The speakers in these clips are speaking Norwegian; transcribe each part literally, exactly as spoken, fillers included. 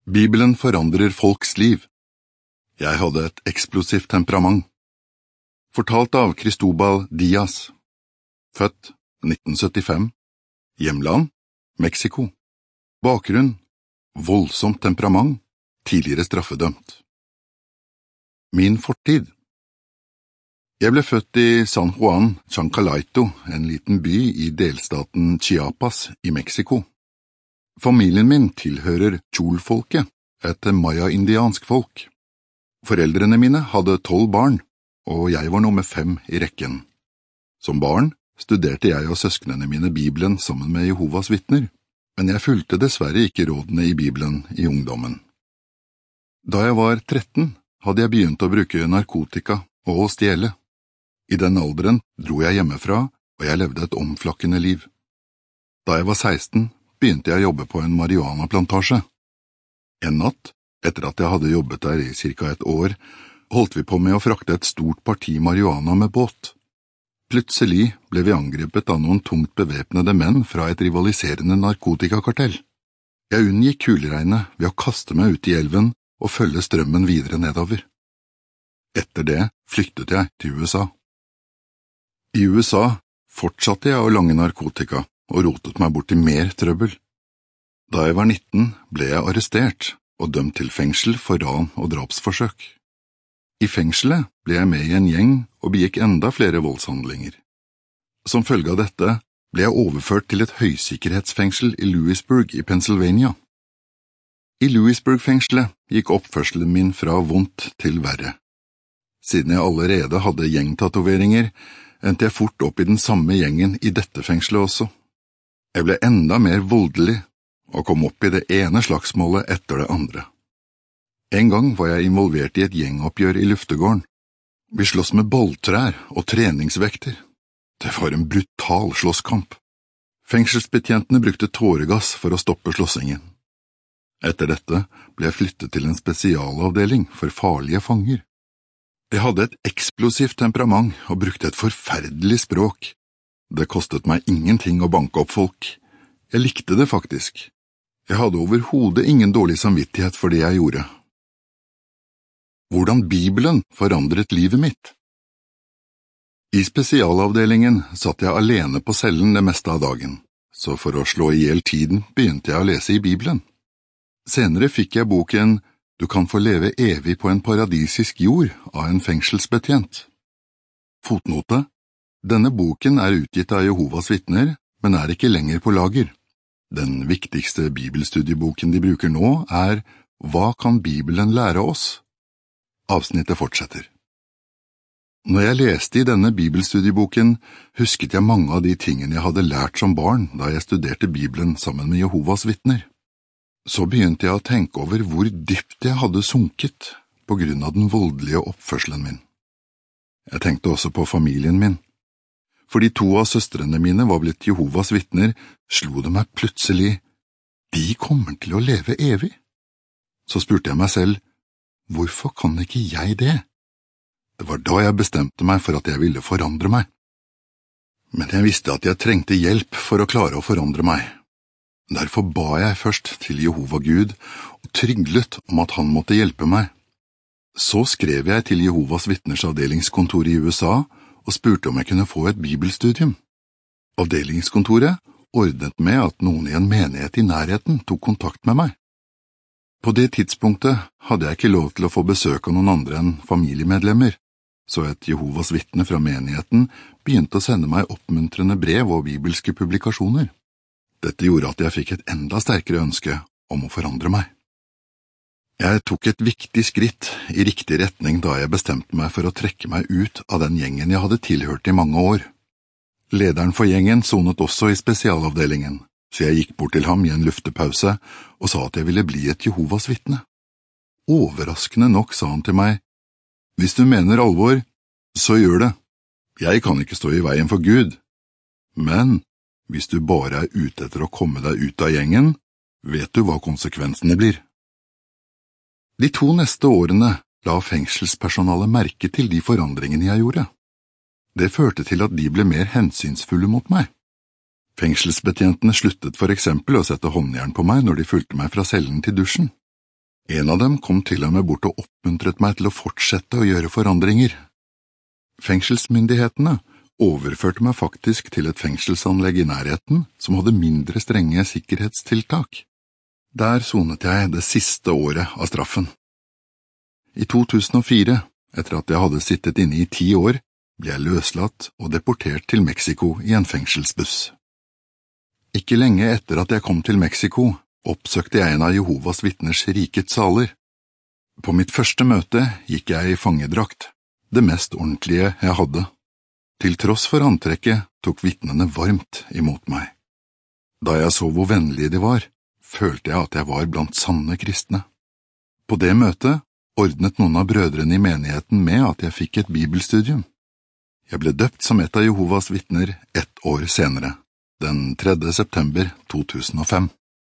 Bibelen forandrer folks liv. Jeg hadde et eksplosivt temperament. Fortalt av Cristobal Diaz. Født nitten syttifem. Hjemland, Mexico. Bakgrunn, voldsomt temperament, tidligere straffedømt. Min fortid. Jeg ble født i San Juan, Chancalaito, en liten by i delstaten Chiapas i Mexico. Familien min tilhører Chul-folket, et maya-indiansk folk. Foreldrene mine hadde tolv barn, og jeg var nummer fem i rekken. Som barn studerte jeg og søsknene mine Bibelen sammen med Jehovas vitner, men jeg fulgte dessverre ikke rådene i Bibelen i ungdommen. Da jeg var tretten, hadde jeg begynt å bruke narkotika og å stjele. I den alderen dro jeg hjemmefra, og jeg levde et omflakkende liv. Da jeg var seksten, begynte jeg å jobbe på en marihuana-plantasje. En natt, etter at jeg hadde jobbet der i cirka et år, holdt vi på med å frakte et stort parti marihuana med båt. Plutselig ble vi angrepet av noen tungt bevæpnede menn fra et rivaliserende narkotikakartell. Jeg unngikk kuleregnet ved å kaste meg ut i elven og følge strømmen videre nedover. Etter det flyktet jeg til U S A. I U S A fortsatte jeg å lange narkotika og rotet meg bort til mer trøbbel. Da jeg var nitten, ble jeg arrestert og dømt til fengsel for ran og drapsforsøk. I fengselet ble jeg med i en gjeng og begikk enda flere voldshandlinger. Som følge av dette ble jeg overført til et høysikkerhetsfengsel i Lewisburg i Pennsylvania. I Lewisburg-fengselet gikk oppførselen min fra vondt til verre. Siden jeg allerede hadde gjengtatoveringer, endte jeg fort opp i den samme gjengen i dette fengselet også. Jeg ble enda mer voldelig og kom opp i det ene slagsmålet etter det andre. En gang var jeg involvert i et gjengoppgjør i luftegården. Vi slåss med bolltrær og treningsvekter. Det var en brutal slåsskamp. Fengselsbetjentene brukte tåregass for å stoppe slåssingen. Etter dette ble jeg flyttet til en spesialavdeling for farlige fanger. Jeg hadde et eksplosivt temperament og brukte et forferdelig språk. Det kostet meg ingenting å banke opp folk. Jeg likte det faktisk. Jeg hadde overhodet ingen dårlig samvittighet for det jeg gjorde. Hvordan Bibelen forandret livet mitt. I spesialavdelingen satt jeg alene på cellen det meste av dagen, så for å slå i hjel tiden begynte jeg å lese i Bibelen. Senere fikk jeg boken «Du kan få leve evig på en paradisisk jord» av en fengselsbetjent. Fotnote: Denne boken er utgitt av Jehovas vitner, men er ikke lenger på lager. Den viktigste bibelstudieboken de bruker nå er «Hva kan Bibelen lære oss?» Avsnittet fortsetter. Når jeg leste i denne bibelstudieboken, husket jeg mange av de tingene jeg hadde lært som barn da jeg studerte Bibelen sammen med Jehovas vitner. Så begynte jeg å tenke over hvor dypt jeg hadde sunket på grunn av den voldelige oppførselen min. Jeg tenkte også på familien min. Fordi to av søstrene mine var blitt Jehovas vitner, slo det meg plutselig, de kommer til å leve evig. Så spurte jeg meg selv, hvorfor kan ikke jeg det? Det var da jeg bestemte meg for at jeg ville forandre meg. Men jeg visste at jeg trengte hjelp for å klare å forandre meg. Derfor ba jeg først til Jehova Gud og tryglet om at han måtte hjelpe meg. Så skrev jeg til Jehovas vitners avdelingskontor i U S A og spurte om jeg kunne få et bibelstudium. Avdelingskontoret ordnet med at noen i en menighet i nærheten tok kontakt med meg. På det tidspunktet hadde jeg ikke lov til å få besøk av noen andre enn familiemedlemmer, så et Jehovas vitne fra menigheten begynte å sende meg oppmuntrende brev og bibelske publikasjoner. Dette gjorde at jeg fikk et enda sterkere ønske om å forandre meg. Jeg tok et viktig skritt i riktig retning da jeg bestemte meg for å trekke meg ut av den gjengen jeg hadde tilhørt i mange år. Lederen for gjengen sonet også i spesialavdelingen, så jeg gikk bort til ham i en luftepause og sa at jeg ville bli et Jehovas vitne. Overraskende nok sa han til meg, «Hvis du mener alvor, så gjør det. Jeg kan ikke stå i veien for Gud. Men hvis du bare er ute etter å komme deg ut av gjengen, vet du hva konsekvensene blir». De to neste årene la fengselspersonalet merke til de forandringene jeg gjorde. Det førte til at de ble mer hensynsfulle mot meg. Fengselsbetjentene sluttet for eksempel å sette håndjern på meg når de fulgte meg fra cellen til dusjen. En av dem kom til og med bort og oppmuntret meg til å fortsette å gjøre forandringer. Fengselsmyndighetene overførte meg faktisk til et fengselsanlegg i nærheten som hadde mindre strenge sikkerhetstiltak. Der sonet jeg det siste året av straffen. I to tusen og fire, etter at jeg hadde sittet inne i ti år, ble jeg løslatt og deportert til Mexico i en fengselsbuss. Ikke lenge etter at jeg kom til Mexico, oppsøkte jeg en av Jehovas vitners rikets saler. På mitt første møte gikk jeg i fangedrakt, det mest ordentlige jeg hadde. Til tross for antrekket tok vitnene varmt imot meg. Da jeg så hvor vennlige de var, følte jeg at jeg var blant sanne kristne. På det møtet ordnet noen av brødrene i menigheten med at jeg fikk et bibelstudium. Jeg ble døpt som et av Jehovas vitner ett år senere, den tredje september to tusen og fem.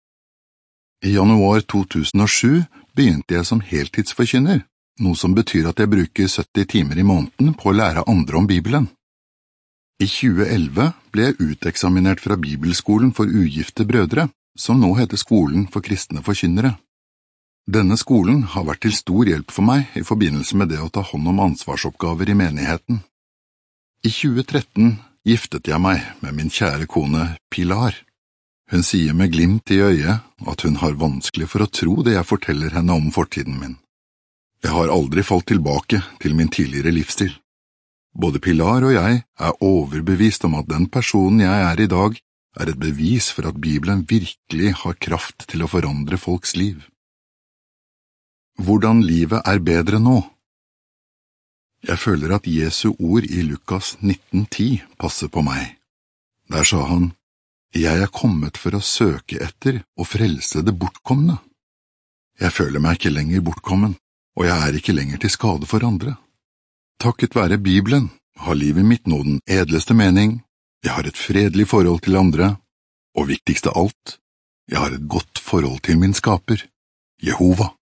I januar to tusen og sju begynte jeg som heltidsforkynner, noe som betyr at jeg bruker sytti timer i måneden på å lære andre om Bibelen. I tjue elleve ble jeg uteksaminert fra Bibelskolen for ugifte brødre, som nå heter Skolen for kristne forkynnere. Denne skolen har vært til stor hjelp for meg i forbindelse med det å ta hånd om ansvarsoppgaver i menigheten. I tjue tretten giftet jeg meg med min kjære kone Pilar. Hun sier med glimt i øyet at hun har vanskelig for å tro det jeg forteller henne om fortiden min. Jeg har aldri falt tilbake til min tidligere livsstil. Både Pilar og jeg er overbevist om at den personen jeg er i dag, er et bevis for at Bibelen virkelig har kraft til å forandre folks liv. Hvordan livet er bedre nå? Jeg føler at Jesu ord i Lukas nitten ti passer på meg. Der sa han, «Jeg er kommet for å søke etter og frelse det bortkomne». Jeg føler meg ikke lenger bortkommen, og jeg er ikke lenger til skade for andre. Takket være Bibelen har livet mitt nå den edleste mening, jeg har et fredelig forhold til andre, og viktigst av alt, jeg har et godt forhold til min skaper, Jehova.